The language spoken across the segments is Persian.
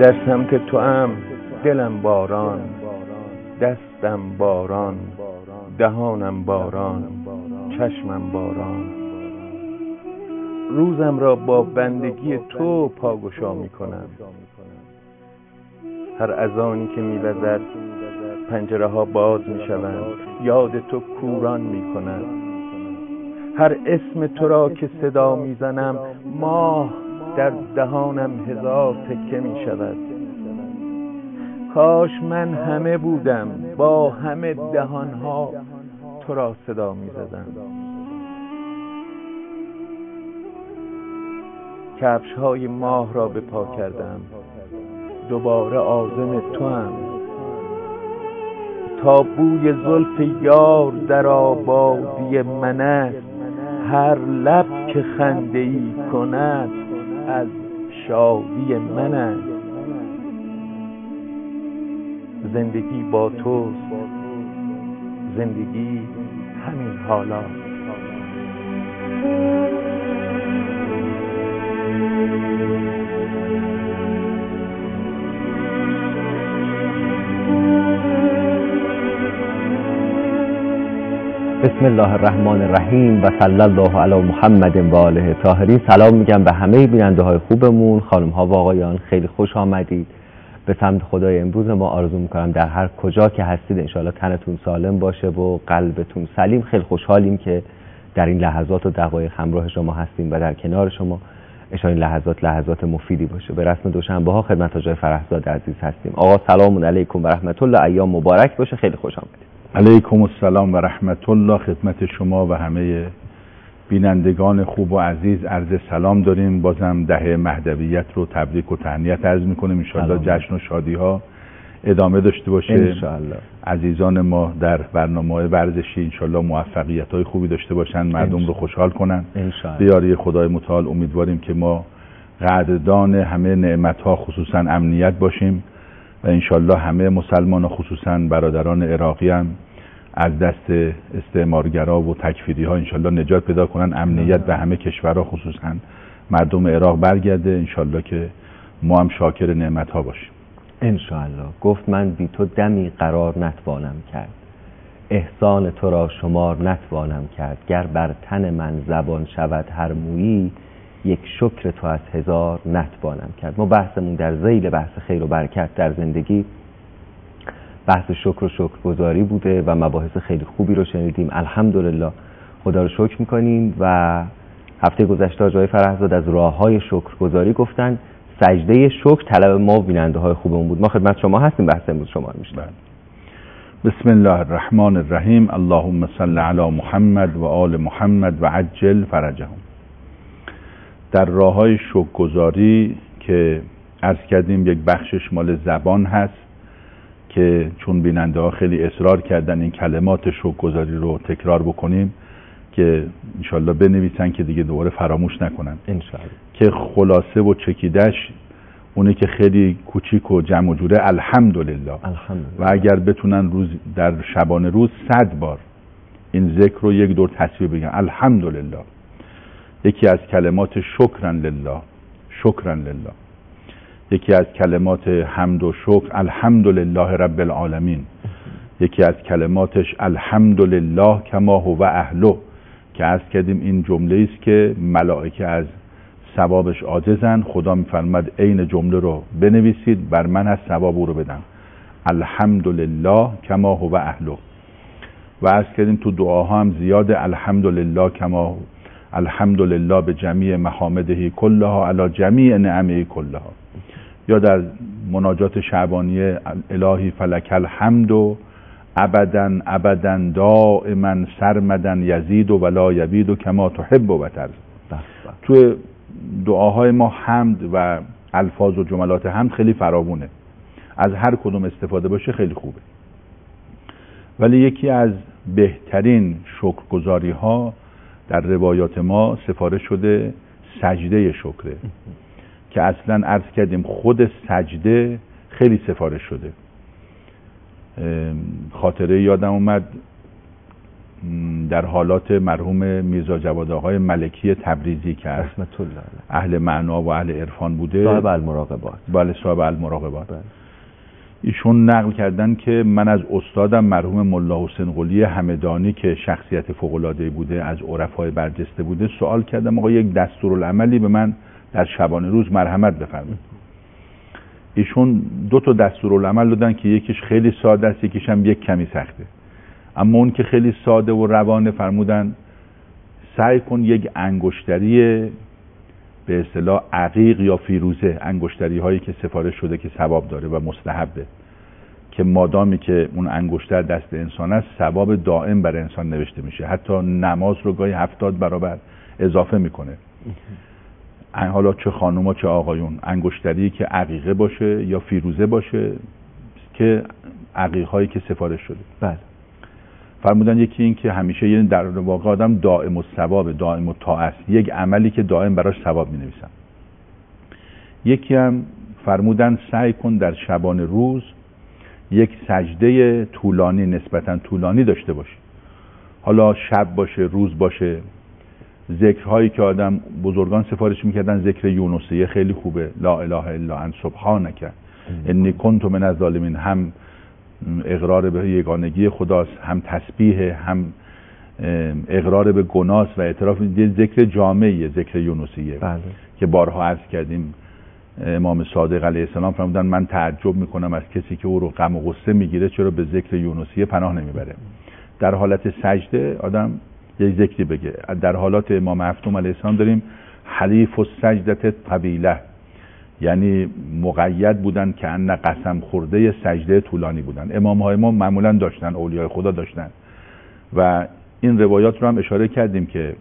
در سمت توام دلم باران، دستم باران، دهانم باران، چشمم باران. روزم را با بندگی تو پاگشا می کنم. هر اذانی که می وزد پنجره ها باز می شوند، یاد تو کوران می کند. هر اسم تو را که صدا می زنم، ماه در دهانم هزار تکه می شود. کاش من همه بودم، با همه دهانها تو را صدا می زدم. کفش های ماه را به پا کردم، دوباره عازم تو هم. تا بوی زلف یار در آبادی من است، هر لب که خنده ای کند از شادی من است. زندگی با توست، زندگی همین حالا. بسم الله الرحمن الرحیم و صلی الله علی محمد و آله طاهرین. سلام میگم به همه بیننده های خوبمون، خانم ها و آقایان. خیلی خوش آمدید به سمت خدای. امروز ما آرزو میکنم در هر کجا که هستید انشاءالله تنتون سالم باشه و قلبتون سلیم. خیلی خوشحالیم که در این لحظات و دقایق همراه شما هستیم و در کنار شما. انشاءالله این لحظات مفیدی باشه. به رسم دوشنبه ها خدمت آقای فرهزاد عزیز هستیم. آقا سلام علیکم و رحمت الله، ایام مبارک باشه. خیلی خوش آمدید. علیکم السلام و رحمت الله. خدمت شما و همه بینندگان خوب و عزیز عرض سلام داریم. بازم دهه مهدویت رو تبریک و تهنیت عرض میکنیم. انشاءالله جشن و شادی ها ادامه داشته باشه. انشاءالله عزیزان ما در برنامه ورزشی انشاءالله موفقیت های خوبی داشته باشن، مردم رو خوشحال کنن. به یاری خدای متعال امیدواریم که ما قدردان همه نعمت ها خصوصا امنیت باشیم و انشالله همه مسلمان خصوصا برادران عراقی هم از دست استعمارگرا و تکفیری ها انشالله نجات پیدا کنن. امنیت به همه کشورها خصوصا مردم عراق برگرده. انشالله که ما هم شاکر نعمت ها باشیم انشالله. گفت من بی تو دمی قرار نتوانم کرد، احسان تو را شمار نتوانم کرد. گر بر تن من زبان شود هر مویی، یک شکر تو از هزار نتوانم کرد. ما بحثمون در ذیل بحث خیر و برکت در زندگی بحث شکر و شکرگزاری بوده و مباحث خیلی خوبی رو شنیدیم. الحمدلله خدا رو شکر میکنیم. و هفته گذشته آقای فرهزاد از راه‌های شکرگزاری گفتن. سجده شکر طلب ما و بیننده های خوبمون بود. ما خدمت شما هستیم. بحث امروز شما رو میشنویم. بسم الله الرحمن الرحیم. اللهم صل علی محمد و آل محمد و عجل فرجهم. در راه‌های شکرگزاری که عرض کردیم یک بخشش مال زبان هست که چون بیننده ها خیلی اصرار کردن این کلمات شکرگزاری رو تکرار بکنیم که انشالله بنویسن که دیگه دوباره فراموش نکنن انشالله. که خلاصه و چکیدش اونی که خیلی کوچیک و جمع و جوره الحمدلله. و اگر بتونن روز در شبانه روز 100 بار این ذکر رو یک دور تسبیح بگن الحمدلله. یکی از کلمات شکرن لله، شکرن لله. یکی از کلمات حمد و شکر الحمدلله رب العالمین. یکی از کلماتش الحمدلله کما هو اهله که عرض کردیم این جمله است که ملائکه از ثوابش عاجزن. خدا میفرماد عین جمله رو بنویسید، بر من از ثواب او رو بدم. الحمدلله کما هو اهله. و عرض کردیم تو دعاها هم زیاده الحمدلله کما، الحمدلله به جمیع محامده کلها علی جمیع نعمه کلها. یا در مناجات شعبانیه الهی فلک الحمد و ابدا ابدا دائما سرمدا یزید و ولا یبید و کما تحب و ترضی. تو دعاهای ما حمد و الفاظ و جملات حمد خیلی فراوونه، از هر کدوم استفاده باشه خیلی خوبه. ولی یکی از بهترین شکرگزاری ها در روایات ما سفارش شده سجده شکره که اصلا عرض کردیم خود سجده خیلی سفارش شده. خاطره یادم اومد در حالات مرحوم میرزا جواد آقای ملکی تبریزی که رحمت الله اهل معنا و اهل عرفان بوده، صاحب المراقبات. بله، صاحب المراقبات. ایشون نقل کردن که من از استادم مرحوم ملا حسین قلی همدانی که شخصیت فوق‌العاده‌ای بوده، از عرفای برجسته بوده، سوال کردم آقا یک دستورالعملی به من در شبانه روز مرحمت بفرمایید. ایشون 2 تا دستورالعمل دادن که یکیش خیلی ساده است، یکیش هم یک کمی سخته. اما اون که خیلی ساده و روانه فرمودن سعی کن یک انگشتری به اصطلاح عقیق یا فیروزه، انگشتری هایی که سفارش شده که ثواب داره و مستحبه، که مادامی که اون انگشتر دست انسان است ثواب دائم برای انسان نوشته میشه، حتی نماز رو گاهی 70 برابر اضافه میکنه. حالا چه خانوما چه آقایون، انگشتری که عقیقه باشه یا فیروزه باشه که عقیق هایی که سفارش شده. بله. فرمودن یکی این که همیشه یعنی در واقع آدم دائم الثواب، دائم الطاعت، یک عملی که دائم براش ثواب می‌نویسن. یکی هم فرمودن سعی کن در شبانه روز یک سجده طولانی، نسبتاً طولانی داشته باشی. حالا شب باشه، روز باشه. ذکرهایی که آدم بزرگان سفارش می‌کردن، ذکر یونسیه خیلی خوبه، لا اله الا انت سبحانک انی کنت من الظالمین، هم اقرار به یگانگی خداست، هم تسبیح، هم اقرار به گناه و اعتراف. ذکر جامعیه، ذکر یونسیه. بله. که بارها عرض کردیم امام صادق علیه السلام فرمودن من تعجب میکنم از کسی که او رو غم و غصه میگیره چرا به ذکر یونسیه پناه نمیبره. در حالت سجده آدم یک ذکری بگه. در حالات امام هفتم علیه السلام داریم حلیف السجدة طویله، یعنی مقید بودن که ان قسم خورده سجده طولانی بودن. امام های ما معمولا داشتن، اولیای خدا داشتن و این روایات رو هم اشاره کردیم که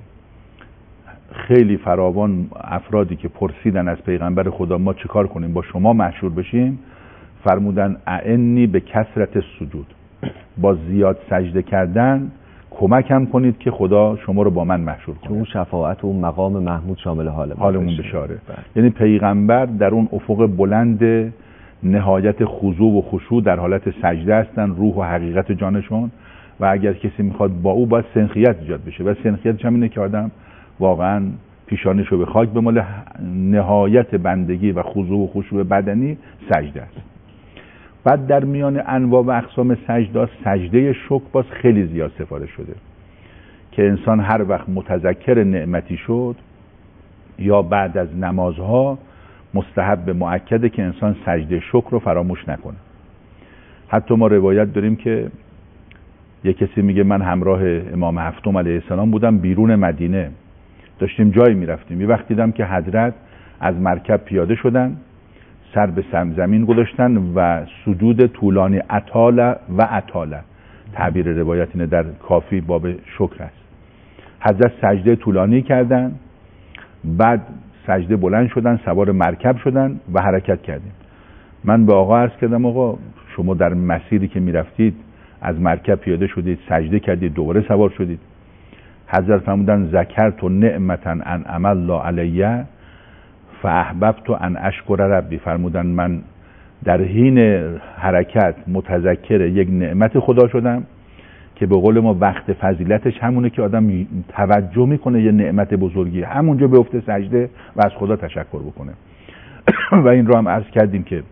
خیلی فراوان افرادی که پرسیدن از پیغمبر خدا ما چیکار کنیم با شما مشهور بشیم، فرمودن اعنی به کثرت سجود، با زیاد سجده کردن کمک هم کنید که خدا شما رو با من مشهور کنه. اون شفاعت و اون مقام محمود شامل حالمون بشاره. یعنی پیغمبر در اون افق بلند نهایت خضوع و خشوع در حالت سجده هستن، روح و حقیقت جانشون، و اگر کسی میخواد با او باید سنخیت ایجاد بشه و سنخیتش هم اینه که آدم واقعا پیشانیشو به خاک بماله. نهایت بندگی و خضوع و خشوع بدنی سجده است. بعد در میان انواع و اقسام سجده، سجده شکر باز خیلی زیاد سفارش شده که انسان هر وقت متذکر نعمتی شد یا بعد از نمازها مستحب مؤکده که انسان سجده شکر رو فراموش نکنه. حتی ما روایت داریم که یک کسی میگه من همراه امام هفتم علیه السلام بودم بیرون مدینه، داشتیم جایی میرفتیم، یه وقت دیدم که حضرت از مرکب پیاده شدن، سر به زمین گذاشتن و سجود طولانی اطاله و اطاله، تعبیر روایت اینه در کافی باب شکر است. حضرت سجده طولانی کردن، بعد سجده بلند شدن، سوار مرکب شدن و حرکت کردیم. من به آقا عرض کردم آقا شما در مسیری که میرفتید از مرکب پیاده شدید، سجده کردید، دوباره سوار شدید. حضرت فرمودن ذکرت نعمتا انعم الله علیه فاحببت ان اشکر ربی. فرمودن من در حین حرکت متذکر یک نعمت خدا شدم که به قول ما وقت فضیلتش همونه که آدم توجه میکنه یه نعمت بزرگی، همونجا بیفته سجده و از خدا تشکر بکنه. و این رو هم عرض کردیم که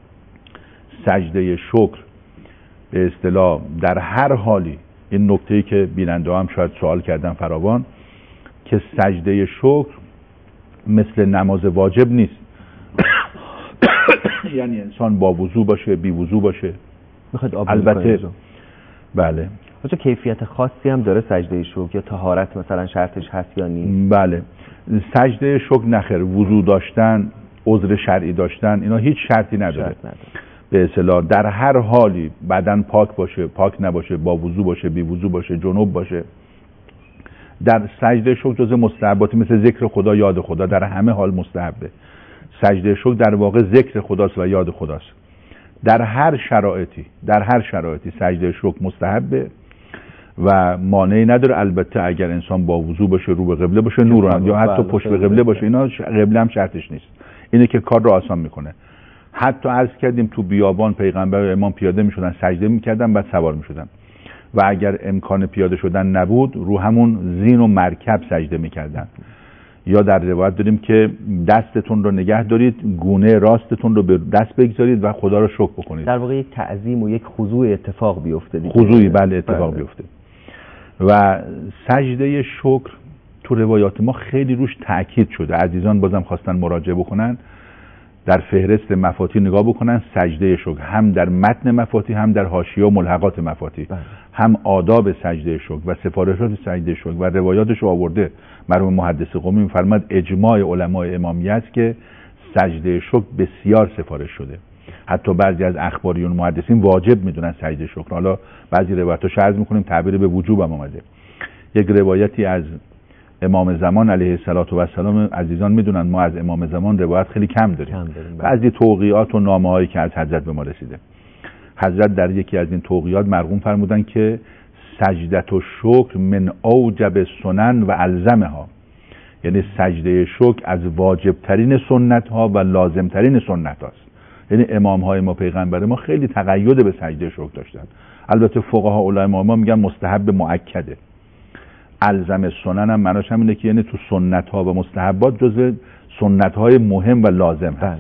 سجده شکر به اصطلاح در هر حالی، این نکته‌ای که بیننده هم شاید سوال کردن فراوان، که سجده شکر مثل نماز واجب نیست. یعنی انسان با وضو باشه، بی وضو باشه. البته بله. چه کیفیت خاصی هم داره سجده شکر یا طهارت مثلا شرطش هست یا نیست؟ بله. سجده شکر نخیر، وضو داشتن، عذر شرعی داشتن، اینا هیچ شرطی نداره. به اصطلاح در هر حالی بدن پاک باشه، پاک نباشه، با وضو باشه، بی وضو باشه، جنوب باشه، در سجده شکر جزء مستحباتی مثل ذکر خدا، یاد خدا، در همه حال مستحبه. سجده شکر در واقع ذکر خداست و یاد خداست. در هر شرایطی سجده شکر مستحبه و مانعی نداره. البته اگر انسان با وضو باشه، رو به قبله باشه، نور هم، یا حتی پشت به قبله باشه، اینا قبله هم شرطش نیست. اینه که کار رو آسان میکنه. حتی عرض کردیم تو بیابان پیغمبر و امام پیاده میشدن، سجده میکردن، بعد سوار میشدن. و اگر امکان پیاده شدن نبود رو همون زین و مرکب سجده میکردن. یا در روایت داریم که دستتون رو نگه دارید، گونه راستتون رو به دست بگذارید و خدا رو شکر بکنید. در واقع یک تعظیم و یک خضوع اتفاق بیفته. خضوعی بله اتفاق بیفته. و سجده شکر تو روایات ما خیلی روش تأکید شده. عزیزان بازم خواستن مراجعه بکنن، در فهرست مفاتیح نگاه بکنن. سجده شکر هم در متن مفاتیح، هم در حاشیه و ملحقات مفاتیح، هم آداب سجده شکر و سفارشات سجده شکر و روایاتش رو آورده. مرحوم محدث قمی می‌فرماد اجماع علمای امامیه است که سجده شکر بسیار سفارش شده. حتی بعضی از اخباریون محدثین واجب میدونن سجده شکر. حالا بعضی روایت‌ها عرض می‌کنیم تعبیر به وجوب هم اومده. یک روایتی از امام زمان علیه السلام، عزیزان میدونن ما از امام زمان روایت خیلی کم داریم. بعضی توقیات و نامه‌هایی که از حضرت به ما رسیده، حضرت در یکی از این توقیات مرقوم فرمودن که سجدت و شکر من اوجب سنن و الزمها، یعنی سجده شکر از واجب ترین سنت ها و لازم ترین سنت هاست. یعنی امام های ما، پیغمبر ما خیلی تقید به سجده شکر داشتن. البته فقها علما ما میگن مستحب مؤکده. الزم سنن هم معناش همینه که یعنی تو سنت ها و مستحبات جزو سنت های مهم و لازم هست.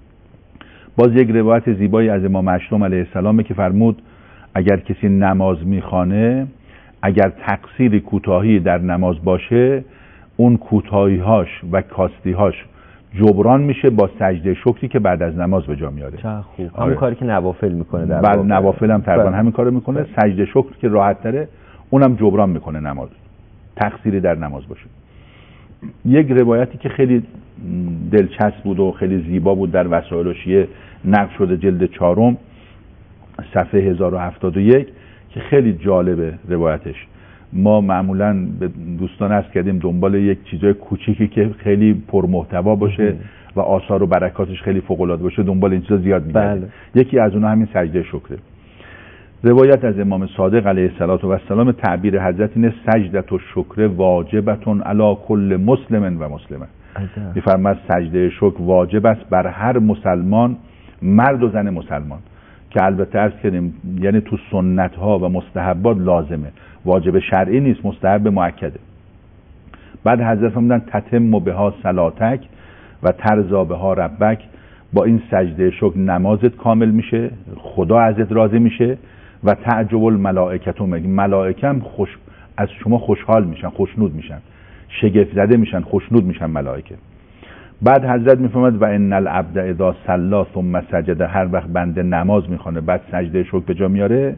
باز یک روایت زیبایی از امام اشرم علیه السلام که فرمود اگر کسی نماز میخوانه، اگر تقصیری کوتاهی در نماز باشه، اون کوتاهی‌هاش و کاستی‌هاش جبران میشه با سجده شکری که بعد از نماز به جا میاره. چه خوب. همون کاری که نوافل میکنه در واقع. نوافل هم تقریبا همین کارو میکنه. سجده شکر که راحت تره اونم جبران میکنه نماز، تقصیری در نماز باشه. یک روایتی که خیلی دلچسب بود و خیلی زیبا بود در وسائل شیعه نقل شده، جلد 4 صفحه 1071 که خیلی جالبه روایتش. ما معمولا به دوستان عرض کردیم دنبال یک چیزای کوچیکی که خیلی پرمحتوا باشه و آثار و برکاتش خیلی فوق العاده باشه، دنبال این چیزا زیاد میگردیم. یکی از اونها همین سجده شکره. روایت از امام صادق علیه السلام تعبیر حضرت اینه سجدت و شکر واجبتون علی کل مسلم و مسلمه. میفرماید سجده شکر واجب است بر هر مسلمان، مرد و زن مسلمان، که البته عرض کردیم یعنی تو سنت ها و مستحبات لازمه، واجب شرعی نیست، مستحب مؤکده. بعد حضرت فرمودن تتم بها صلاتک و ترضا بها ربک، با این سجده شکر نمازت کامل میشه، خدا ازت راضی میشه و تعجب الملائکه، ملائکه هم از شما خوشحال میشن، خوشنود میشن، شگفت زده میشن، خوشنود میشن ملائکه. بعد حضرت میفرماد و ان العبد اذا صلى ثم سجد، هر وقت بنده نماز میخونه بعد سجده شکر به جا میاره،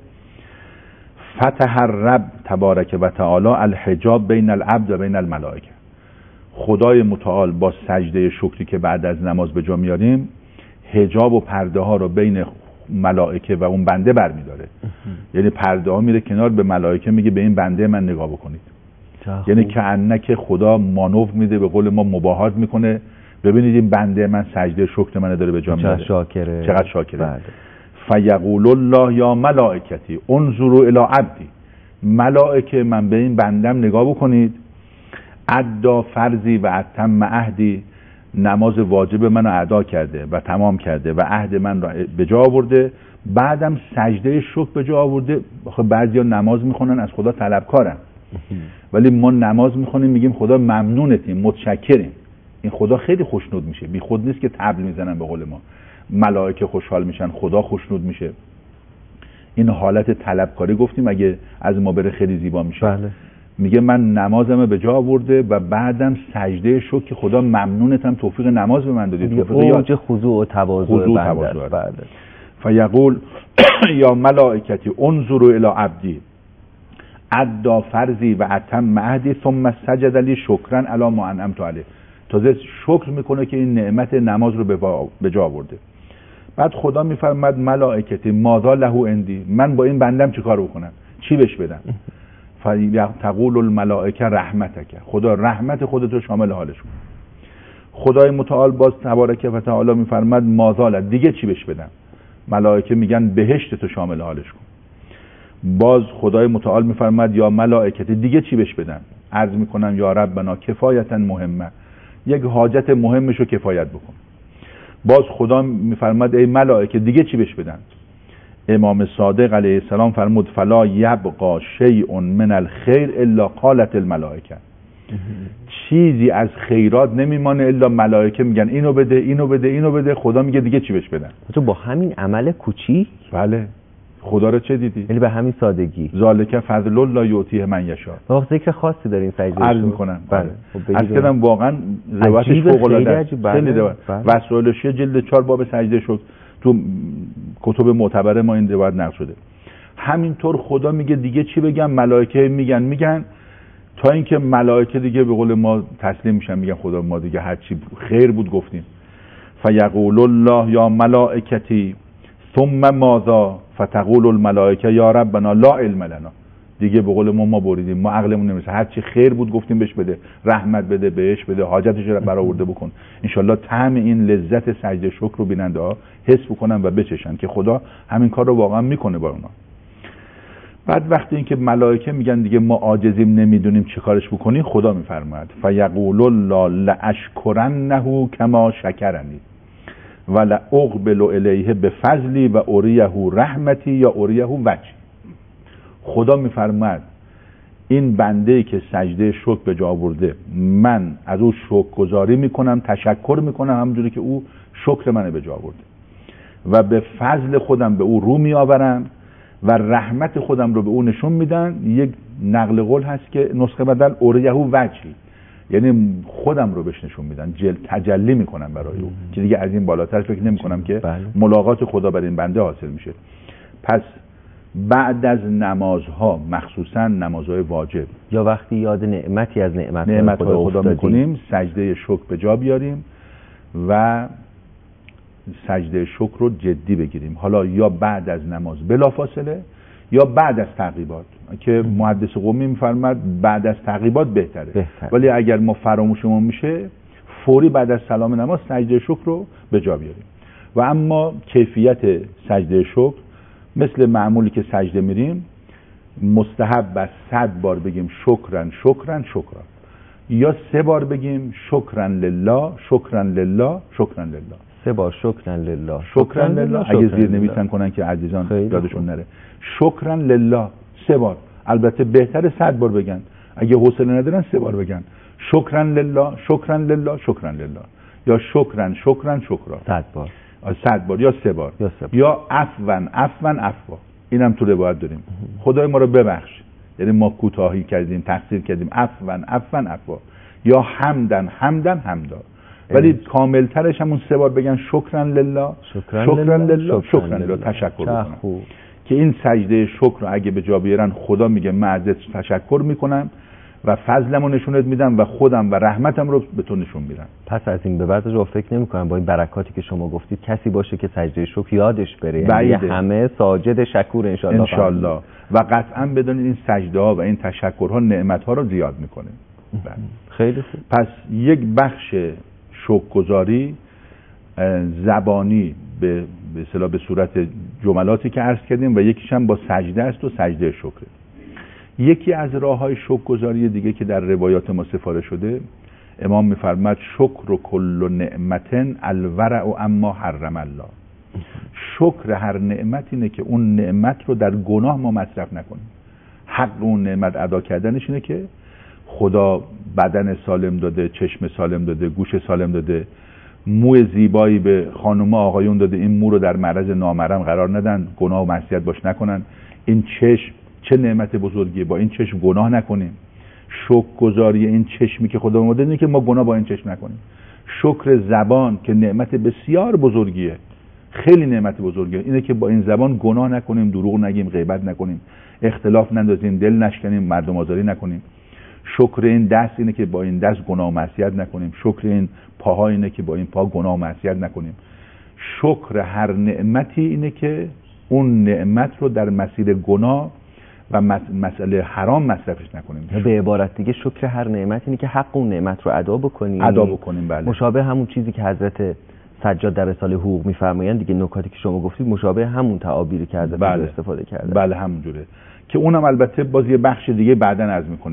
فتح الرب تبارک و تعالی الحجاب بین العبد و بین الملائکه، خدای متعال با سجده شکری که بعد از نماز به جا میاریم حجاب و پرده ها رو بین ملائکه و اون بنده برمیداره. یعنی پرده ها میره کنار، به ملائکه میگه به این بنده من نگاه بکنید. یعنی که خدا مانور میده، به قول ما مباهات میکنه، ببینید این بنده من سجده شکر من داره به جا میاره، چقدر شاکره. فیقول الله یا ملائکتی انظروا الی عبدی، ملائکه من به این بندم نگاه بکنید، ادا فرضی و اتم عهدی، نماز واجب منو ادا کرده و تمام کرده و عهد من را به جا آورده، بعدم سجده شکر به جا آورده. بعضیا نماز میخونن از خدا طلبکارن، ولی ما نماز میخونیم میگیم خدا ممنونتیم، متشکریم. این خدا خیلی خوشنود میشه، بی خود نیست که طبل میزنن به قول ما. ملائکه خوشحال میشن، خدا خوشنود میشه. این حالت طلبکاری گفتیم اگه از ما بره خیلی زیبا میشه. بله. میگه من نمازم به جا آورده و بعدم سجده شکر که خدا ممنونتم توفیق نماز به من دادی، توفیق اوج خضوع و تواضع بنده. بله. فیقول یا ملائکتی انظروا الی عبدی ادا فرضی و اتم عهدی ثم سجد لی شکرا علی ما انعمت علیه، تازه شکر میکنه که این نعمت نماز رو به جا آورده. بعد خدا میفرماد ملائکتی ماذا له عندی، من با این بندم چیکار بکنم، چی بهش بدم؟ تقول الملائکه رحمتک، خدا رحمت خودت رو شامل حالش کن. خدای متعال باز تبارک و تعالی میفرماد ماذا له، دیگه چی بهش بدم؟ ملائکه میگن بهشت تو شامل حالش کن. باز خدای متعال میفرماد یا ملائکتی دیگه چی بهش بدم؟ عرض میکنم یا ربنا کفایتا مهمه، یک حاجت مهمشو کفایت بکن. باز خدا میفرماد ای ملائکه دیگه چی بهش بدم؟ امام صادق علیه السلام فرمود فلا یبقى شیء من الخیر الا قالت الملائکه، چیزی از خیرات نمیمانه الا ملائکه میگن اینو بده اینو بده اینو بده، خدا میگه دیگه چی بهش بدن. تو با همین عمل کوچیک بله خدا رو چه دیدی؟ یعنی به همین سادگی. ذالک فضل الله یؤتیه من یشاء. واقعا ذکر خاصی دارین سجده عرض میکنم. بله از کردم واقعا روایتش فوق العاده است. خیلی روایت. وسائل شیعه جلد 4 باب سجده شد تو کتب معتبر ما این روایت نقل شده. همینطور خدا میگه دیگه چی بگم، ملائکه میگن تا اینکه ملائکه دیگه به قول ما تسلیم میشن، میگن خدا ما دیگه هر چی خیر بود گفتیم. فیقول الله یا ملائکتی ثم ماذا فتقول الملائکه یا ربنا لا علم لنا. دیگه به قول ما بریدیم، ما عقلمون نمیرسه، هر چی خیر بود گفتیم بهش بده، رحمت بده، بهش بده، حاجتش رو برآورده بکن. انشالله طعم این لذت سجده شکر رو بیننده ها حس بکنن و بچشن که خدا همین کار رو واقعا میکنه با اونا. بعد وقتی اینکه ملائکه میگن دیگه ما عاجزیم نمیدونیم چه کارش بکنیم، خدا میفرماید فیقول الله لاشکرنه کما شکرنی ولا اقبل الیه بفضلی و اریه رحمتی یا اریه وجهی. خدا میفرماید این بنده که سجده شکر به جا آورده من از او شکرگزاری میکنم، تشکر میکنم همونجوری که او شکر منو به جا آورده و به فضل خودم به او رو میآورم و رحمت خودم رو به او نشون میدن. یک نقل قول هست که نسخه بدل اریه وجهی، یعنی خودم رو بهش نشون میدن، تجلی میکنم برای او که دیگه از این بالاتر فکر نمیکنم که ملاقات خدا برای این بنده حاصل میشه. پس بعد از نمازها مخصوصا نمازهای واجب یا وقتی یاد نعمتی از نعمت‌های خدا میکنیم سجده شکر به جا بیاریم و سجده شکر رو جدی بگیریم. حالا یا بعد از نماز بلافاصله یا بعد از تعقیبات که محدث قمی میفرماد بعد از تعقیبات بهتره. ولی اگر ما فراموشمون میشه فوری بعد از سلام نماز سجده شکر رو به جا بیاریم. و اما کیفیت سجده شکر مثل معمولی که سجده میریم مستحب است 100 بار بگیم شکرن شکرن شکرا، یا 3 بار بگیم شکرن لله شکرن لله شکرن لله. 3 بار شکرن لله شکرن لله. اگه زیر نویسن کنن که عزیزان یادشون نره. شکرن لله 3 بار. البته بهتره 100 بار بگن، اگه حوصله ندارن 3 بار بگن شکرن لله شکرن لله شکرن لله، یا شکرن شکرن شکرا 100 بار 100 بار یا 3 بار یا عفوا عفوا عفوا. اینم تو روایت داریم. خدای ما رو ببخش، یعنی ما کوتاهی کردیم تقصیر کردیم، عفوا عفوا عفوا، یا حمدن حمدن حمدا. ولی کامل ترش همون 3 بار بگن شکرن لله شکرن لله شکرن لله، تشکر کنن که این سجده شکر رو اگه به جا بیارن خدا میگه من ازت تشکر میکنم و فضلمو نشونت میدم و خودم و رحمتم رو به تو نشون میدم. پس از این به بعد رو فکر نمی‌کنم با این برکاتی که شما گفتید کسی باشه که سجده شکر یادش بره. یعنی همه ساجد شکور انشالله و قطعا بدونید این سجده ها و این تشکرها نعمت ها رو زیاد میکنه. خیلی خوب. پس یک بخش شکرگزاری زبانی به اصطلاح به صورت جملاتی که عرض کردیم و یکیش هم با سجده است و سجده شکر. یکی از راه‌های شکرگزاری دیگه که در روایات ما سفارش شده، امام می‌فرماید شکر کل نعمتن الورع اما حرم الله. شکر هر نعمت اینه که اون نعمت رو در گناه ما مصرف نکنیم. حق اون نعمت ادا کردنش اینه که خدا بدن سالم داده، چشم سالم داده، گوش سالم داده، موی زیبایی به خانم آقایون داده، این مو رو در معرض نامحرم قرار ندن، گناه و معصیت باش نکنن. این چشم چه نعمت بزرگیه، با این چشم گناه نکنیم. شکرگزاری این چشمی که خدا ما داده که ما گناه با این چشم نکنیم. شکر زبان که نعمت بسیار بزرگیه، خیلی نعمت بزرگیه، اینه که با این زبان گناه نکنیم، دروغ نگیم، غیبت نکنیم، اختلاف نندازیم، دل نشکنیم، مردم آزاری نکنیم. شکر این دست اینه که با این دست گناه و معصیت نکنیم. شکر این پاها اینه که با این پا گناه و معصیت نکنیم. شکر هر نعمتی اینه که اون نعمت رو در مسیر گناه و مسئله حرام مصرفش نکنیم. به عبارت دیگه شکر هر نعمت اینه که حق اون نعمت رو ادا بکنیم. بله. مشابه همون چیزی که حضرت سجاد در رساله حقوق میفرمایند دیگه، نکاتی که شما گفتید مشابه همون تعابیری که حضرت استفاده کرده. بله همونجوره که اونم البته باز یه بخش دیگه بعداً عرض می‌کنیم.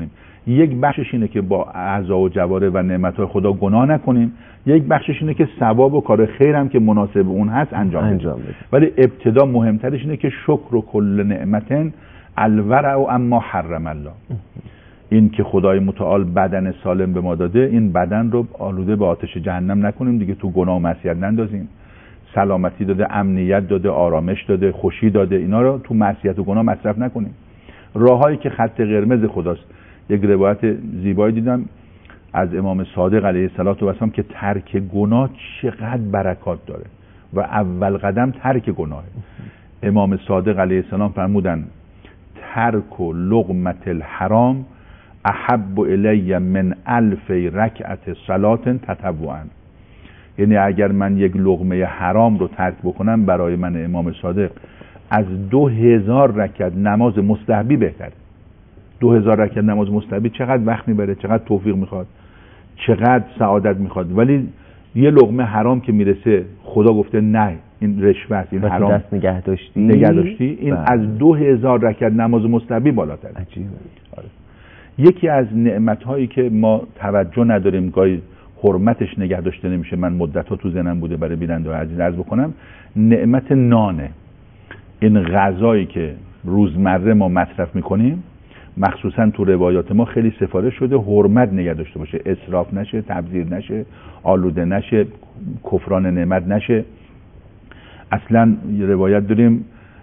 یک بخشش اینه که با اعضا و جواره و نعمت‌های خدا گناه نکنیم، یک بخشش اینه که ثواب و کار خیر هم که مناسب اون هست انجام بدیم. ولی ابتدا مهمترش اینه که شکر و کل نعمتن الورع و اما حرم الله. این که خدای متعال بدن سالم به ما داده، این بدن رو آلوده به آتش جهنم نکنیم دیگه، تو گناه و معصیت نندازیم. سلامتی داده، امنیت داده، آرامش داده، خوشی داده، اینا رو تو معصیت و گناه مصرف نکنیم. راههایی که خط قرمز خداست. یک روایت زیبایی دیدم از امام صادق علیه السلام که ترک گناه چقدر برکات داره و اول قدم ترک گناهه. امام صادق علیه السلام فرمودن ترک لقمة الحرام احب الی من 1000 رکعت صلات تطوعا. یعنی اگر من یک لقمه حرام رو ترک بکنم، برای من امام صادق از 2000 رکعت نماز مستحبی بهتره. 2000 رکعت نماز مستحبی چقدر وقت میبره، چقدر توفیق میخواد، چقدر سعادت میخواد. ولی یه لقمه حرام که میرسه، خدا گفته نه، این رشوه است، این حرام، دست نگه داشتی این از 2000 رکعت نماز مستحبی بالاتره. عجیبه. یکی از نعمت‌هایی که ما توجه نداریم، گاهی حرمتش نگه داشته نمیشه، من مدت‌ها تو ذهنم بوده برای بیننده‌های عزیز عرض بکنم، نعمت نانه. این غذایی که روزمره ما مصرف میکنیم، مخصوصا تو روایات ما خیلی سفارش شده حرمت نگه داشته باشه، اسراف نشه، تبذیر نشه، آلوده نشه، کفران نعمت نشه. اصلا یه روایت داریم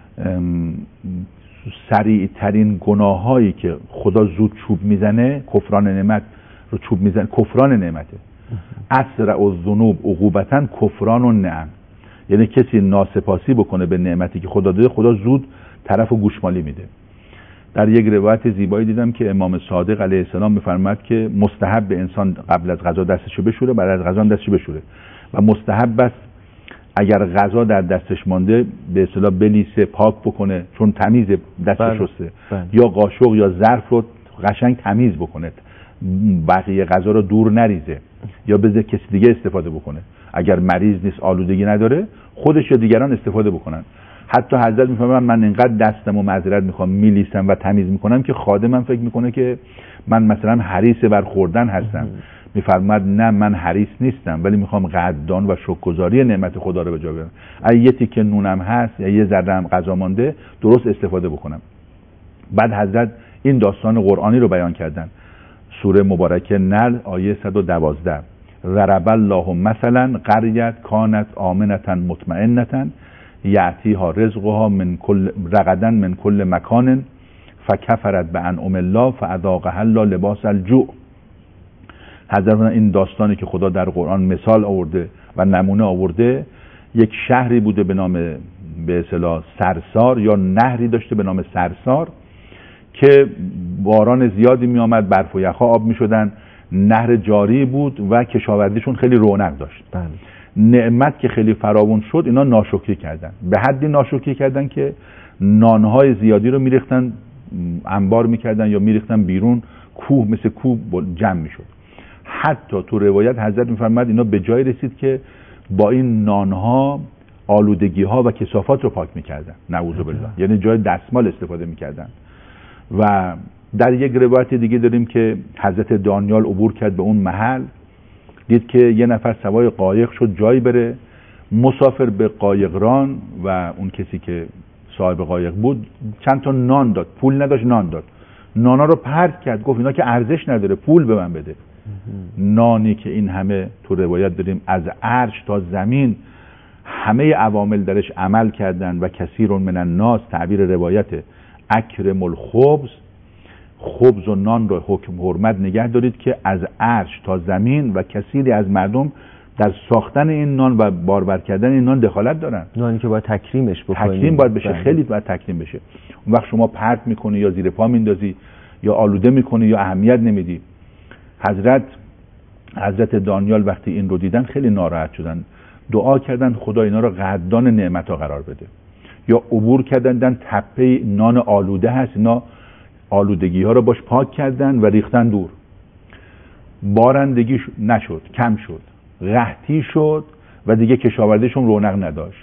سریع ترین گناهایی که خدا زود چوب میزنه، کفران نعمت رو چوب میزنه، کفران نعمته. اسرع الذنوب عقوبتاً کفران النعم. یعنی کسی ناسپاسی بکنه به نعمتی که خدا داده، خدا زود طرفو گوشمالی میده. در یک روایت زیبایی دیدم که امام صادق علیه السلام میفرماد که مستحب به انسان قبل از غذا دستشو بشوره، بعد از غذا دستشو بشوره، و مستحب است اگر غذا در دستش مانده به اصطلاح بلیسه، پاک بکنه، چون تمیز دستش شسته، یا قاشق یا ظرف رو قشنگ تمیز بکنه، بقیه غذا رو دور نریزه یا بذاره کسی دیگه استفاده بکنه. اگر مریض نیست، آلودگی نداره، خودش یا دیگران استفاده بکنن. حتی حضرت میفرمایند من اینقدر دستم و معذرت میخوام میلیسم و تمیز میکنم که خادمم فکر میکنه که من مثلا حریص بر خوردن هستم. میفرماد نه، من حریص نیستم، ولی میخوام قدردان و شکرگزاری نعمت خدا رو به جا بیارم. اگه یه تیکه نونم هست یا یه ذره هم غذا مانده، درست استفاده بکنم. بعد حضرت این داستان قرآنی رو بیان کردن. سوره مبارکه نحل آیه 112 ضرب الله مثلا قریة کانت آمنة مطمئنة یأتیها رزقها من کل رغدا من کل مکان فکفرت بانعم الله فاذاقها الله لباس الجوع. حضرت این داستانی که خدا در قرآن مثال آورده و نمونه آورده، یک شهری بوده به نام به اصطلاح سرسار، یا نهری داشته به نام سرسار که باران زیادی می آمد، برف و یخها آب می شدن، نهر جاری بود و کشاورزیشون خیلی رونق داشت. نعمت که خیلی فراوان شد، اینا ناشکری کردن، به حدی ناشکری کردن که نانهای زیادی رو میریختن، انبار میکردن یا میریختن بیرون، کوه مثل کوه جمع میشد. حتی تو روایت حضرت میفرماد اینا به جای رسید که با این نانها آلودگی ها و کثافات رو پاک میکردن، نعوذ بالله، یعنی جای دستمال استفاده میکردن. و در یک روایت دیگه داریم که حضرت دانیال عبور کرد به اون محل، دید که یه نفر سوار قایق شد جایی بره، مسافر به قایقران و اون کسی که صاحب قایق بود چند تا نان داد، پول نداشت، نان داد، نانا رو پرت کرد، گفت اینا که ارزش نداره، پول به من بده. نانی که این همه تو روایت داریم از عرش تا زمین همه عوامل درش عمل کردن و کثیر من الناس، تعبیر روایت اکرم الخبز، خبز و نان رو حکم حرمت نگه دارید که از عرش تا زمین و کثیری از مردم در ساختن این نان و بارور کردن این نان دخالت دارن. نانی که باید تکریمش بکنی، تکریم باید بشه، خیلی باید تکریم بشه. اون وقت شما پرت میکنی یا زیر پا میندازی یا آلوده میکنی یا اهمیت نمیدی. حضرت دانیال وقتی این رو دیدن خیلی ناراحت شدن، دعا کردن خدا اینا رو قدردان نعمت‌ها قرار بده. یا عبور کردن تپه نان آلوده هست، اینا آلودگی ها رو باش پاک کردن و ریختن دور. بارندگی نشد، کم شد، قحطی شد و دیگه کشاورزیشون رونق نداشت.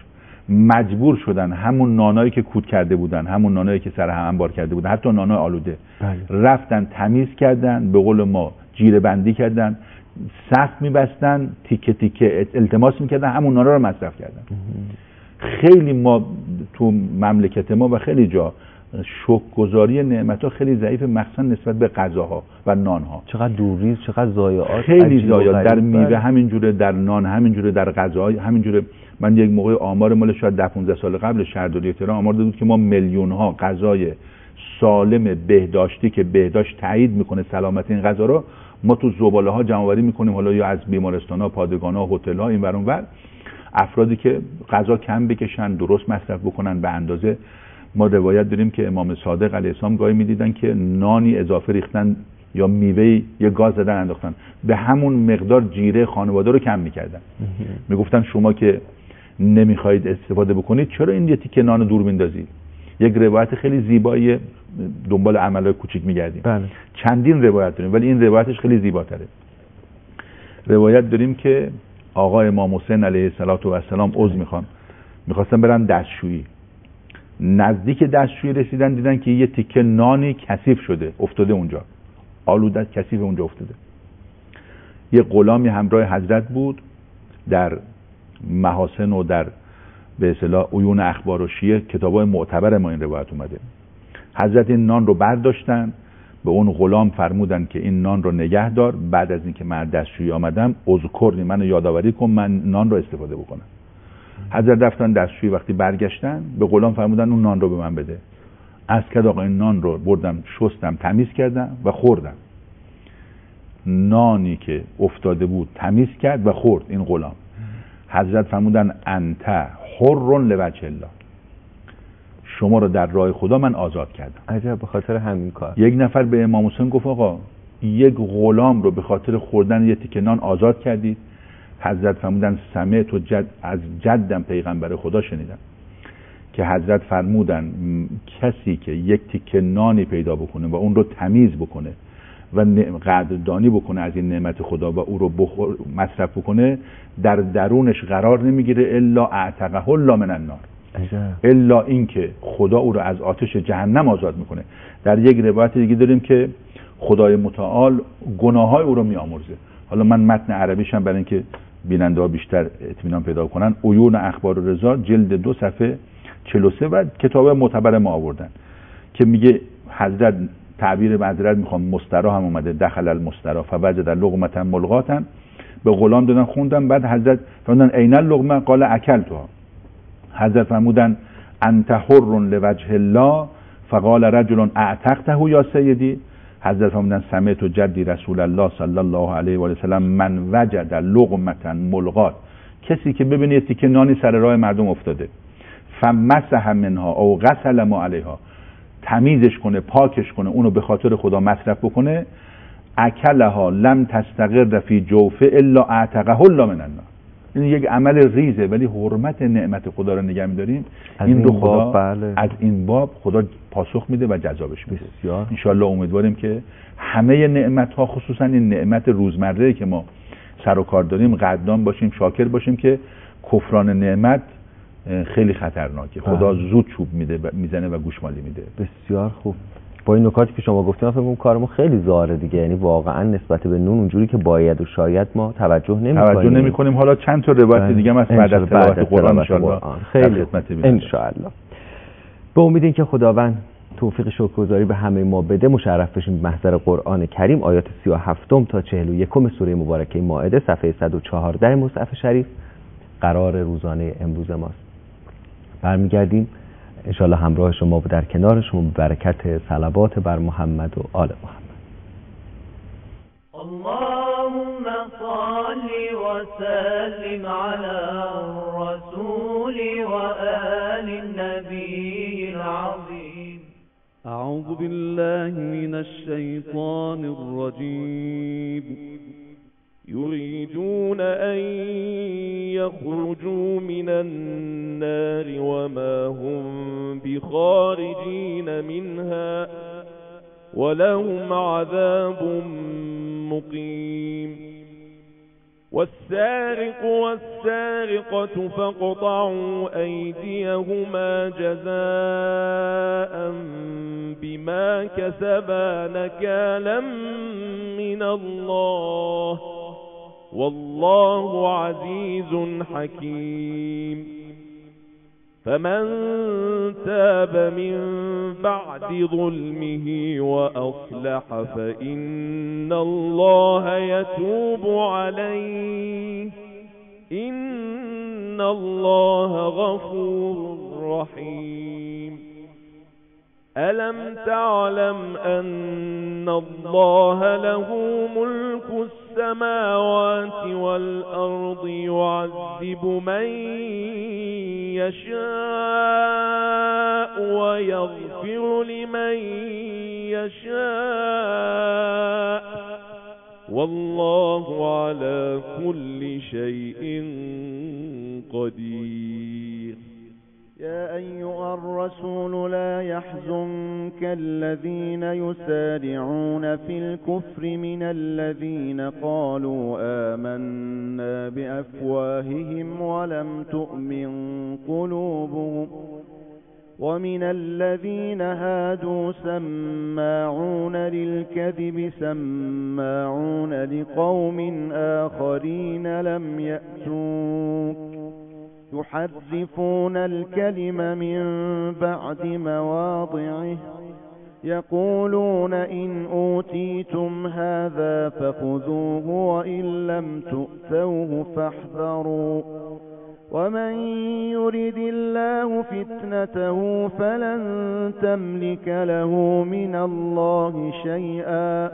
مجبور شدن همون نانایی که کود کرده بودن، همون نانایی که سر هم انبار کرده بودن، حتی نانای آلوده، رفتن تمیز کردن، به قول ما جیره بندی کردن، صف میبستن، تیکه تیکه التماس میکردن، همون نانا رو مصرف کردن. خیلی ما تو مملکت ما و خیلی جا شکرگزاری نعمت‌ها خیلی ضعیف، مخصوصا نسبت به غذاها و نانها. چقدر دوریز، چقدر ضایعات، خیلی ضایعات در میوه همینجوره، در نان همینجوره، در غذاهای همینجوره. من یک موقع آمار مال شاید 10-15 سال قبل شهرداری تهران آمار داده بود که ما میلیون‌ها غذای سالم بهداشتی که بهداشت تایید میکنه سلامت این غذا رو، ما تو زباله‌ها جمع‌آوری میکنیم، حالا یا از بیمارستان‌ها، پادگان‌ها، هتل‌ها، این ور اون ور. افرادی که غذا کم بکشن، درست مصرف بکنن به اندازه. ما روایت داریم که امام صادق علیه السلام گاهی میدیدن که نانی اضافه ریختن یا میوه یه گاز زدن انداختن، به همون مقدار جیره خانواده رو کم میکردن. میگفتن شما که نمیخواید استفاده بکنید، چرا این یه تیکه نان دور میندازید؟ یک روایت خیلی زیبایی، دنبال عملای کوچیک میگردیم. بله. چندین روایت داریم ولی این روایتش خیلی زیباتره. روایت داریم که آقا امام حسین علیه السلام میخواستن برن دستشویی. نزدیک دستشویی رسیدن، دیدن که یه تیکه نانی کثیف شده افتاده اونجا، آلوده کثیف اونجا افتاده. یه غلامی همراه حضرت بود، در محاسن و در به اصطلاح عیون اخبار و شیعه، کتابای معتبر ما این روایت اومده. حضرت این نان رو برداشتن، به اون غلام فرمودن که این نان رو نگه دار، بعد از اینکه من دستشویی آمدم اذکرنی، منو یادآوری کن من نان رو استفاده بکنم. حضرت رفتن دستشویی، وقتی برگشتن به غلام فرمودن اون نان رو به من بده. از کد آقا این نان رو بردم شستم تمیز کردم و خوردم. نانی که افتاده بود تمیز کرد و خورد این غلام. حضرت فرمودن انت حر لوجه الله، شما رو در راه خدا من آزاد کردم. عجب، به خاطر همین کار. یک نفر به امام حسین گفت آقا یک غلام رو به خاطر خوردن یه تیکه نان آزاد کردید. حضرت فرمودن سمعت از جدم پیغمبر خدا شنیدم که حضرت فرمودن کسی که یک تیکه نانی پیدا بکنه و اون رو تمیز بکنه و قدردانی بکنه از این نعمت خدا و او رو مصرف بکنه، در درونش قرار نمیگیره الا اعتقه الله من النار، الا این که خدا او رو از آتش جهنم آزاد میکنه. در یک روایت دیگه داریم که خدای متعال گناههای او رو میآمرزه. حالا من متن عربیشم برای اینکه بیننده ها بیشتر اطمینان پیدا کنن، عیون اخبار رضا جلد 2 صفحه 43 و کتاب معتبر ما آوردن که میگه حضرت تعبیر معذرت میخوام مسترا هم اومده، دخل المسترا فوجد لقمه ملغاتا، به غلام دادن خوندن، بعد حضرت فرمودن عین اللقمه قال اکلتها. حضرت فرمودن انت حر لوجه الله فقال رجل اعتقته یا سیدی. حضرت فرمودن سمعت جدی رسول الله صلی الله علیه و سلم من وجد لقمه ملغات، کسی که ببینه تیکه نانی سر راه مردم افتاده فمسح منها او غسل ما علیها، تمیزش کنه، پاکش کنه، اونو به خاطر خدا مصرف بکنه، اکلها لم تستقر فی جوفه الا اعتقه الله من النار. این یک عمل ریزه ولی حرمت نعمت خدا رو نگه می‌داریم. این رو خدا بله. از این باب خدا پاسخ میده و جزابش میده. بسیار ان شاء الله امیدواریم که همه نعمت‌ها، خصوصا این نعمت روزمره‌ای که ما سر و کار داریم، قدردان باشیم، شاکر باشیم که کفران نعمت خیلی خطرناکه. خدا زود چوب میزنه و گوشمالی میده. بسیار خوب. با این نکاتی که شما گفتین فکر کنم کارمون خیلی ظاهره دیگه، یعنی واقعا نسبت به نون اونجوری که باید و شاید ما توجه نمی‌کنیم. حالا چند تا روایت دیگه هم بعد از تلاوت قرآن ان شاء الله خیلی ان شاء الله. به امید اینکه خداوند توفیق شکرگزاری به همه ما بده، مشرف بشیم به محضر قرآن کریم، آیات 37 تا 41 سوره مبارکه مائده، صفحه 114 مصحف شریف قرار روزانه امروز ماست. برمیگردیم انشاءالله همراه شما و در کنار شما به برکت صلوات بر محمد و آل محمد. اللهم صل وسلم على الرسول وآل النبي العظيم. اعوذ بالله من الشیطان الرجیم. يريدون أن يخرجوا من النار وما هم بخارجين منها ولهم عذاب مقيم. والسارق والسارقة فاقطعوا أيديهما جزاء بما كسبا نكالا من الله والله عزيز حكيم فمن تاب من بعد ظلمه وأصلح فإن الله يتوب عليه إن الله غفور رحيم ألم تعلم أن الله له ملك السماوات والأرض يعذب من يشاء ويغفر لمن يشاء والله على كل شيء قدير يا أيها الرسول لا يحزنك الذين يسارعون في الكفر من الذين قالوا آمنا بأفواههم ولم تؤمن قلوبهم ومن الذين هادوا سماعون للكذب سماعون لقوم آخرين لم يأتوك يحرفون الكلم من بعد مواضعه يقولون إن أوتيتم هذا فخذوه وإن لم تؤتوه فاحذروا ومن يرد الله فتنته فلن تملك له من الله شيئا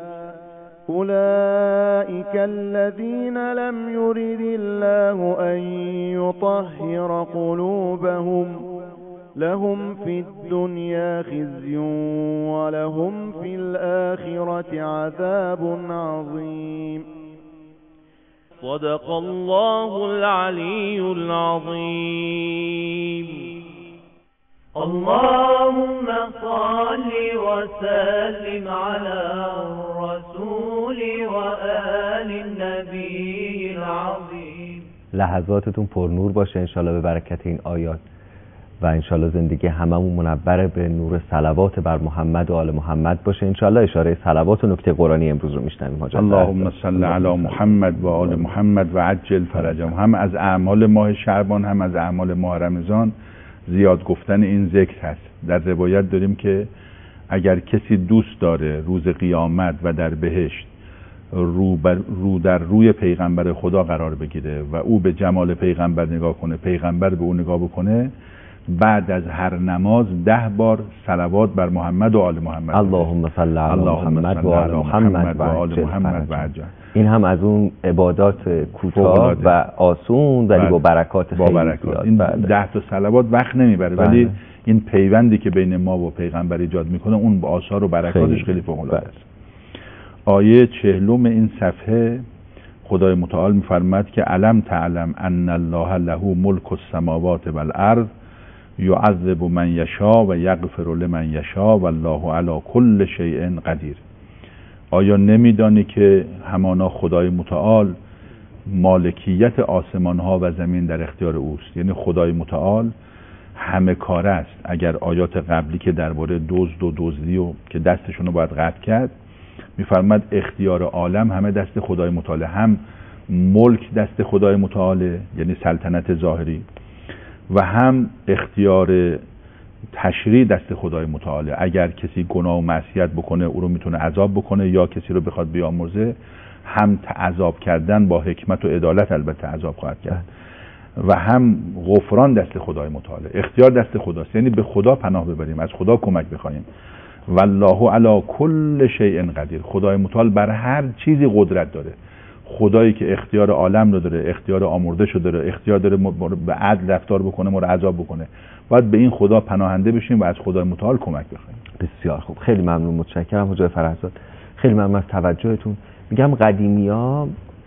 أولئك الذين لم يرد الله أن يطهر قلوبهم لهم في الدنيا خزي ولهم في الآخرة عذاب عظيم صدق الله العلي العظيم اللهم صل وسلم على الرسول وآل النبي العظيم. لحظاتتون پرنور باشه انشالله به برکت این آیات و انشالله زندگی هممون منور به نور صلوات بر محمد و آل محمد باشه. انشالله اشاره صلوات و نکته قرآنی امروز رو میشنویم. اللهم صل علی محمد و آل محمد و عجل فرجهم. هم از اعمال ماه شعبان هم از اعمال ماه رمضان زیاد گفتن این ذکر هست. در روایت داریم که اگر کسی دوست داره روز قیامت و در بهشت رو در روی پیغمبر خدا قرار بگیره و او به جمال پیغمبر نگاه کنه، پیغمبر به او نگاه بکنه، بعد از هر نماز 10 بار صلوات بر محمد و آل محمد. اللهم صل علی محمد و آل محمد و عجل فرجهم. این هم از اون عبادات کوتاه و آسون ولی با برکات خیلی زیاد. این 10 تا صلوات وقت نمیبره ولی این پیوندی که بین ما و پیغمبر ایجاد میکنه اون با آثار و برکاتش خیلی فوق‌العاده است. آیه 40 این صفحه خدای متعال میفرماد که علم تعلم ان الله له ملک السماوات والارض یعذب من یشاء و یغفر لمن یشاء والله علی کل شیء قدیر. آیا نمیدانی که همانا خدای متعال مالکیت آسمان ها و زمین در اختیار اوست؟ یعنی خدای متعال همه کار است. اگر آیات قبلی که درباره دزد و دزدی و که دستشون رو باید قطع کرد میفرماد اختیار عالم همه دست خدای متعال، هم ملک دست خدای متعال یعنی سلطنت ظاهری و هم اختیار تشریع دست خدای متعال. اگر کسی گناه و معصیت بکنه او رو میتونه عذاب بکنه یا کسی رو بخواد بیامرزه هم عذاب کردن با حکمت و عدالت البته عذاب خواهد کرد و هم غفران دست خدای متعال. اختیار دست خداست، یعنی به خدا پناه ببریم، از خدا کمک بخوایم. والله علی کل شیء قدیر. خدای متعال بر هر چیزی قدرت داره. خدایی که اختیار عالم رو داره، اختیار آمرزش رو داره، اختیار داره به عدل رفتار بکنه، ما رو عذاب بکنه. باید به این خدا پناهنده بشیم و از خدای متعال کمک بخوایم. بسیار خوب، خیلی ممنون، متشکرم حجای فرهزاد. خیلی ممنون از توجهتون. میگم قدیمی‌ها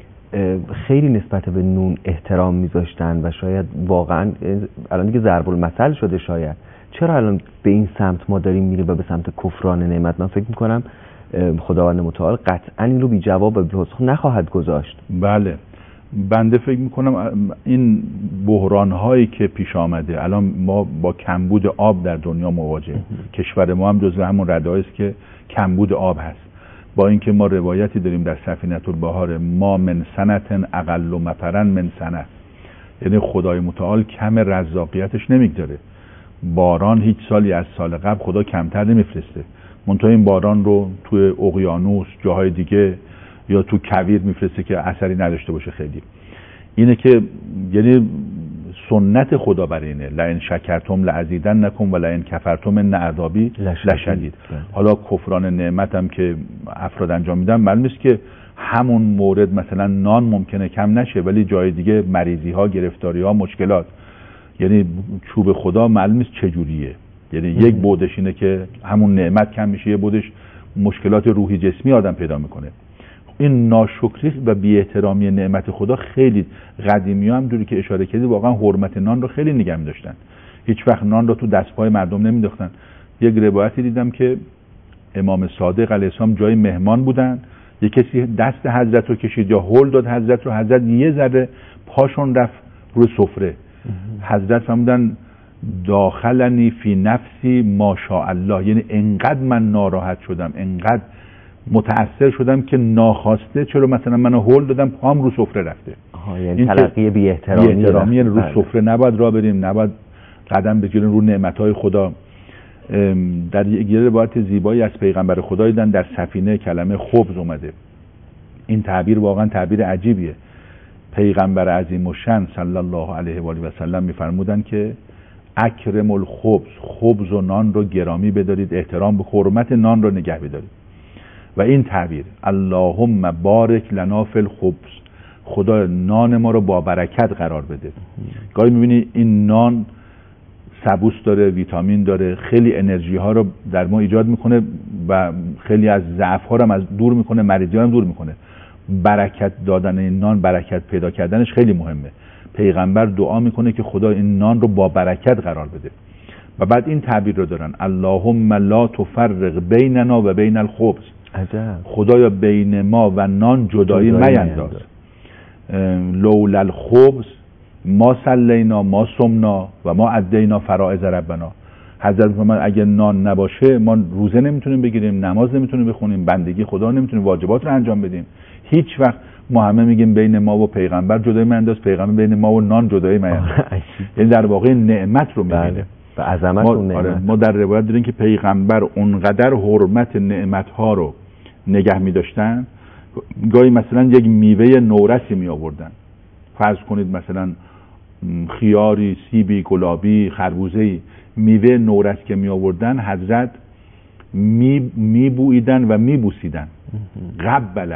خیلی نسبت به نون احترام میذاشتن و شاید واقعا الان دیگه ضرب المثل شده. شاید چرا الان به این سمت ما داریم میریم و به سمت کفران نعمت؟ من فکر میکنم خداوند متعال قطعا این رو بی جواب و بی پاسخ نخواهد گذاشت. بله، بنده فکر میکنم این بحران هایی که پیش آمده، الان ما با کمبود آب در دنیا مواجه، کشور ما هم جزو همون رده‌ای است که کمبود آب هست. با اینکه ما روایتی داریم در سفینه البحار، ما من سنتن اقل مطرن من سنه، یعنی خدای متعال کم رزاقیتش نمیگذاره. باران هیچ سالی از سال قبل خدا کمتر نمیفرسته، منتها این باران رو توی اقیانوس جاهای دیگه یا تو کویر میفرسته که اثری نداشته باشه. خیلی اینه که یعنی سنت خدا برای اینه، لئن شکرتم لازیدنکم و لئن کفرتم ان عذابی لشدید. حالا کفران نعمت هم که افراد انجام میدن، معلومه که همون مورد مثلا نان ممکنه کم نشه، ولی جای دیگه مریضی ها، گرفتاری ها، مشکلات، یعنی چوب خدا معلومه چجوریه. یعنی یک بودش اینه که همون نعمت کم میشه، یه بودش مشکلات روحی جسمی آدم پیدا میکنه. این ناشکری و بی‌احترامی نعمت خدا خیلی قدیمی‌ها هم دوری که اشاره کردید واقعا حرمت نان رو خیلی نگه می‌داشتن، هیچ وقت نان رو تو دستپای مردم نمی‌انداختن. یک روایتی دیدم که امام صادق علیه السلام جای مهمان بودن، یک کسی دست حضرت رو کشید یا هول داد حضرت رو، حضرت یه ذره پاشون رفت روی سفره. حضرت فرمودن داخلنی فی نفسی ماشاءالله، یعنی انقدر من ناراحت شدم، انقدر متأثر شدم که ناخواسته چرا مثلا منو هول دادم پام رو سفره رفته. یعنی تلقی بی‌احترامی رو سفره نباید راه بریم، نباید قدم بگیریم رو نعمت‌های خدا. در یک روایت زیبایی از پیغمبر خدا دیدن در سفینه کلمه خبز اومده. این تعبیر واقعا تعبیر عجیبیه. پیغمبر عظیم الشأن صلی الله علیه و آله و سلم می‌فرمودن که اکرم الخبز، خبز و نان رو گرامی بدارید، احترام به حرمت نان رو نگه بدارید. و این تعبیر اللهم بارک لنا فی الخبز، خدا نان ما رو با برکت قرار بده. گاهی می‌بینی این نان سبوس داره، ویتامین داره، خیلی انرژی ها رو در ما ایجاد میکنه و خیلی از ضعف ها رو هم از دور میکنه، مریضی ها هم دور میکنه. برکت دادن این نان، برکت پیدا کردنش خیلی مهمه. پیغمبر دعا میکنه که خدا این نان رو با برکت قرار بده. و بعد این تعبیر رو دارن اللهم لا تفرق بیننا و بین الخبز، خدایا بین ما و نان جدایی مینداز. لولا الخبز ما صلینا ما صمنا و ما ادینا فرائض ربنا. حضرت فرمان اگه نان نباشه ما روزه نمیتونیم بگیریم، نماز نمیتونیم بخونیم، بندگی خدا نمیتونیم، واجبات رو انجام بدیم. هیچ وقت ما همه میگیم بین ما و پیغمبر جدایی مینداز، پیغمبر بین ما و نان جدایی مینداز. یعنی در واقع نعمت رو میبینه و عظمت اون نعمت. ما در روایت داریم که پیغمبر اونقدر حرمت نعمت ها رو نگه می‌داشتن، گاهی مثلا یک میوه نورسی می آوردن، فرض کنید مثلا خیاری، سیبی، گلابی، خربوزه‌ای، میوه نورس که می آوردن حضرت می بویدن و می بوسیدن. قبله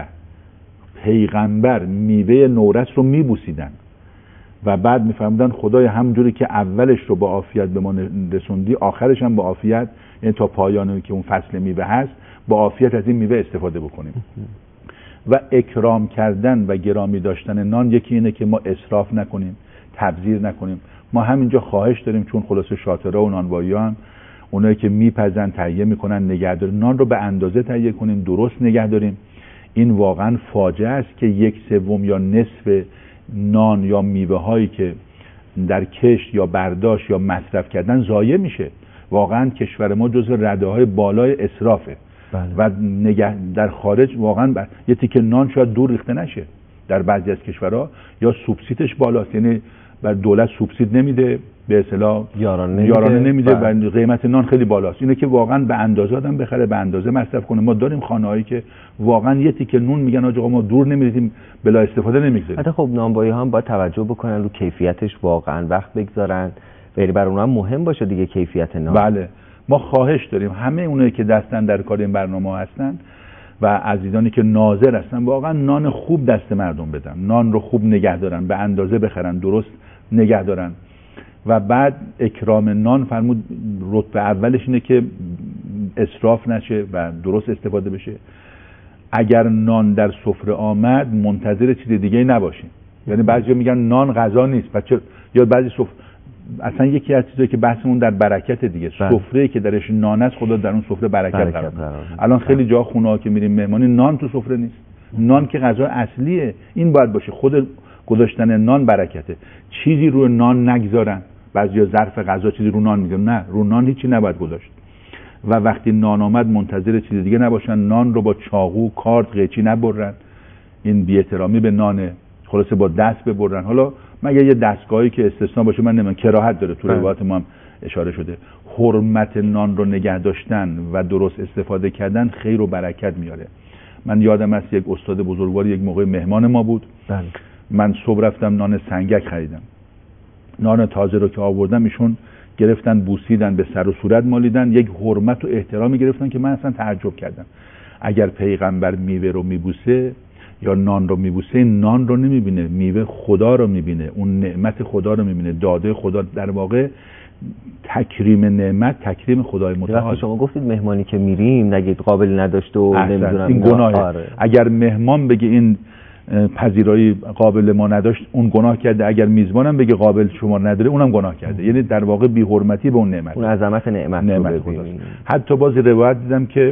پیغمبر میوه نورس رو می بوسیدن و بعد می فهمیدن خدای همونجوری که اولش رو با عافیت به ما رسوندی آخرش هم با عافیت، یعنی تا پایانی که اون فصل میوه هست با عافیت از این میوه استفاده بکنیم. و اکرام کردن و گرامی داشتن نان یکی اینه که ما اسراف نکنیم، تبذیر نکنیم. ما همینجا خواهش داریم چون خلاصه شاطرها و نانواییان اونایی که میپزن تهیه میکنن نگهداری، نان رو به اندازه تهیه کنیم، درست نگه داریم. این واقعا فاجعه است که 1/3 یا نصف نان یا میوه هایی که در کشت یا برداشت یا مصرف کردن ضایع میشه. واقعا کشور ما جزو رده های بالای اسرافه. و در خارج واقعا یه تیکه نان شاید دور ریخته نشه در بعضی از کشورها، یا سوبسیدش بالاست، یعنی بر دولت سوبسید نمیده، به اصطلاح یارانه نمیده و قیمت نان خیلی بالاست. اینه که واقعا به اندازه آدم بخره، به اندازه مصرف کنه. ما داریم خانه‌هایی که واقعا یه تیکه نون میگن آقا ما دور نمیریزیم، بلا استفاده نمیگذاریم. البته خب نانوایی ها هم باید توجه بکنن رو کیفیتش، واقعا وقت بگذارن، یعنی برای اونها مهم باشه دیگه کیفیت نان. بله ما خواهش داریم همه اونایی که دستن در کار این برنامه هستن و عزیزانی که ناظر هستن واقعا نان خوب دست مردم بدن، نان رو خوب نگه دارن، به اندازه بخرن، درست نگه دارن. و بعد اکرام نان فرمود رتبه اولش اینه که اسراف نشه و درست استفاده بشه. اگر نان در سفره آمد منتظر چیز دیگه نباشیم. یعنی بعضی میگن نان غذا نیست، بچه یا بعضی اصلا یکی از چیزایی که بحثمون در برکت دیگه، سفره‌ای که درش نان است خدا در اون سفره برکت قرار میده. الان خیلی جا خونه‌ها که میریم مهمانی نان تو سفره نیست. نان که غذا اصلیه، این باید باشه. خود گذاشتن نان برکته. چیزی روی نان نگذارن، بعضیا ظرف غذا چیزی رو نان میگن، نه، رو نان هیچی نباید گذاشت و وقتی نان آمد منتظر چیز دیگه نباشن، نان رو با چاقو کارد قیچی نبرن، این بی‌احترامی به نانه، خلاصه با دست ببرن. حالا مگه یه دستگاهی که استثنا باشه من نمیدونم، کراهت داره، تو روایات ما هم اشاره شده. حرمت نان رو نگه داشتن و درست استفاده کردن خیر و برکت میاره. من یادم است یک استاد بزرگوار یک موقع مهمان ما بود. من صبح رفتم نان سنگک خریدم، نان تازه رو که آوردم ایشون گرفتن بوسیدن، به سر و صورت مالیدن، یک حرمت و احترامی گرفتن که من اصلا تعجب کردم. اگر پیغمبر میوه رو میبوسه یا نان رو میبوسه، نان رو نمیبینه، میوه خدا رو میبینه، اون نعمت خدا رو میبینه، داده خدا. در واقع تکریم نعمت تکریم خدای متعال. شما گفتید مهمانی که میریم نگید قابل نداشته و نمیدونم، این گناهه. اگر مهمان بگه این پذیرایی قابل ما نداشت، اون گناه کرده. اگر میزبانم بگه قابل شما نداره، اونم گناه کرده. یعنی در واقع بی حرمتی به اون نعمت، اون عظمت نعمت خداست. حتی باز روایت دیدم که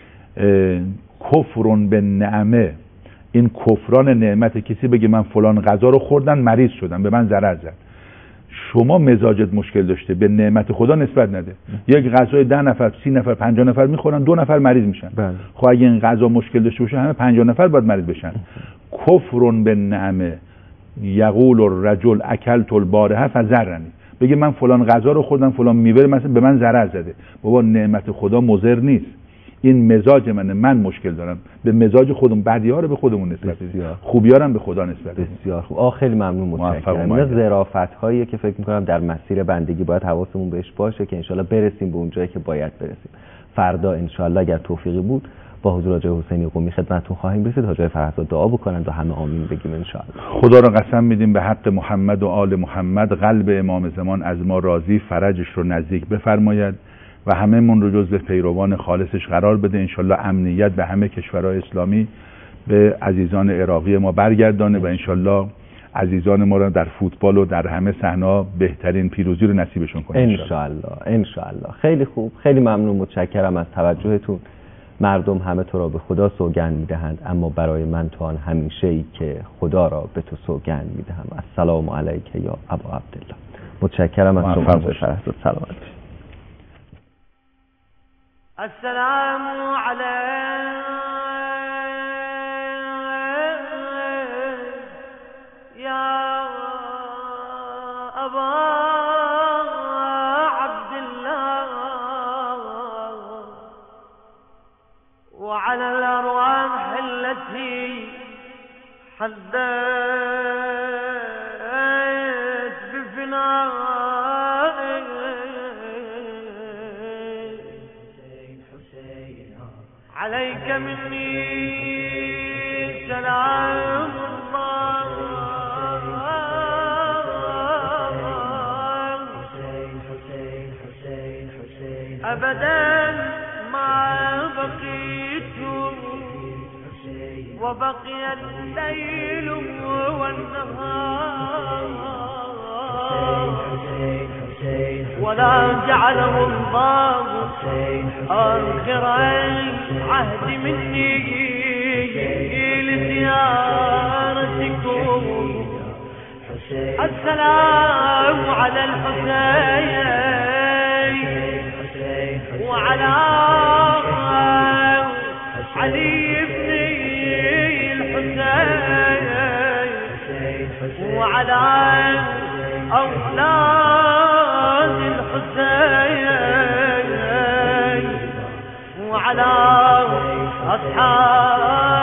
کفرون به نعمه، این کفران نعمت، کسی بگه من فلان غذا رو خوردم مریض شدم، به من ضرر زد. شما مزاجت مشکل داشته، به نعمت خدا نسبت نده. یک غذای 10 نفر 30 نفر 50 نفر میخورن، 2 نفر مریض میشن. خب اگه این غذا مشکل داشته باشه همه 50 نفر باید مریض بشن. کفرون به نعمه یقول الرجل اکلت البارحه فضرنی، بگه من فلان غذا رو خوردم، فلان میوه مثلا به من ضرر زده. بابا نعمت خدا مضر نیست، این مزاج منه، من مشکل دارم. به مزاج خودمون، بدی‌ها رو به خودمون نسبت بدیم، خوبی‌ها رو به خدا نسبت بدیم. بسیار خوب. خیلی ممنون، متشکرم. این ظرافت‌هایی که فکر می‌کنم در مسیر بندگی باید حواسمون بهش باشه که انشالله برسیم به اون جایی که باید برسیم. فردا انشالله اگر توفیقی بود با حضور حاجی حسینی قمی خدمتتون خواهیم رسید. حاجی فرهزاد دعا بکنند و همه آمین بگیم انشالله. خدا را قسم میدیم به حق محمد و آل محمد، قلب امام زمان از ما راضی، فرجش رو نزدیک بفرماید و همه من رو جزو پیروان خالصش قرار بده. انشالله امنیت به همه کشورهای اسلامی، به عزیزان عراقی ما برگردانه و انشالله عزیزان ما رو در فوتبال و در همه صحنه‌ها بهترین پیروزی رو نصیبشون کنه انشالله. خیلی خوب، خیلی ممنون، متشکرم از توجهتون. مردم همه تو را به خدا سوگند میدهند، اما برای من تو آن همیشه ای که خدا را به تو سوگند میدهم. السلام علیک یا ابا عبدالله. متشکرم از شما حاجی فرهزاد. سلامت باشید. السلام عليك يا أبا عبد الله وعلى الأرواح التي حدثت بفنائك عليك مني سلام الله أبدا ما بقيت وبقي الليل والنهار ولا جعله الله آخر عهد مني لزيارتكم. السلام على الحسين وعلى علي بن الحسين وعلى أولاد الحسين وعلى أصحاب